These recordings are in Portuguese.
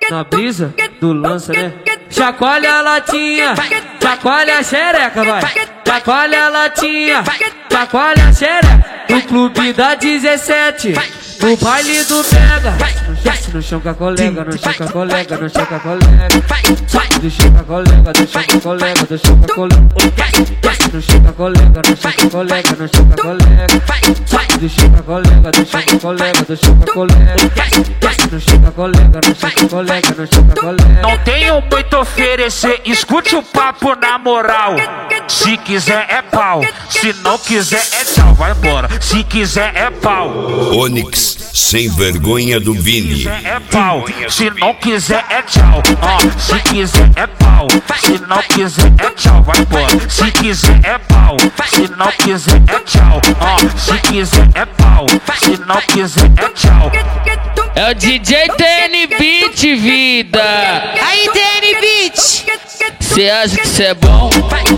na brisa do lança, né? Chacoalha a latinha, chacoalha a xereca, vai. Chacoalha a latinha, chacoalha a xereca. No clube da 17, no baile do pega. No chão com a colega, no chão com a colega, no chão com a colega. Do chão com a colega, do chão com a colega, do chão com a colega. No chão com a colega, no chão com a colega, no chão com a colega. Do chão com a colega, do chão com a colega, do chão com a colega. No chão com a colega, no chão com a colega, no chão com a colega. Não tenho muito a oferecer, escute o papo na moral. Se quiser é pau, se não quiser é tchau, vai embora. Se quiser é pau. Onix, sem vergonha do Vini. Se quiser é pau, se não quiser é tchau. Se quiser é pau, se não quiser é tchau, vai embora. Se quiser é pau, se não quiser é tchau. Se quiser é pau, se não quiser é tchau. É o DJ TN Beat, vida. Aí, TN Beat. Cê acha que cê é bom?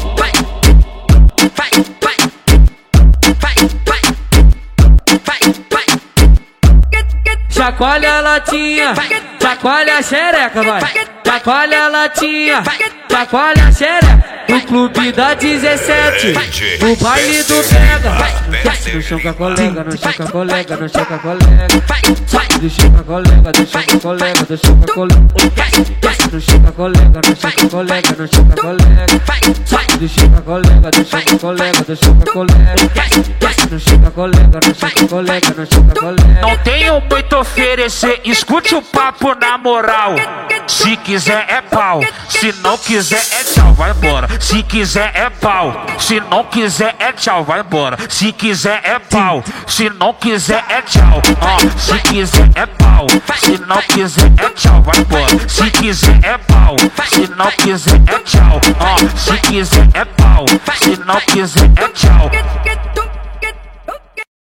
Chacoalha a latinha, chacoalha a xereca, vai. Chacoalha a latinha, chacoalha a xereca. No clube da 17, no baile do pega. No chão com a colega, no chão com a colega, no chão com a colega. Do chão com a colega, do chão com a colega, do chão com a colega. No chão com a colega, no chão com a colega, no chão com a colega. Do chão com a colega, do chão com a colega, do chão com a colega. No chão com a colega, no chão com a colega, no chão com a colega. Não tenho muito a oferecer, escute o papo na moral. Se quiser é pau, se não quiser é tchau, vai embora. Se quiser é pau, se não quiser é tchau, vai embora. Se quiser é pau, se não quiser é tchau. Se quiser é pau, se não quiser é tchau, vai embora. Se quiser é pau, se não quiser é tchau. Se quiser é pau, se não quiser é tchau.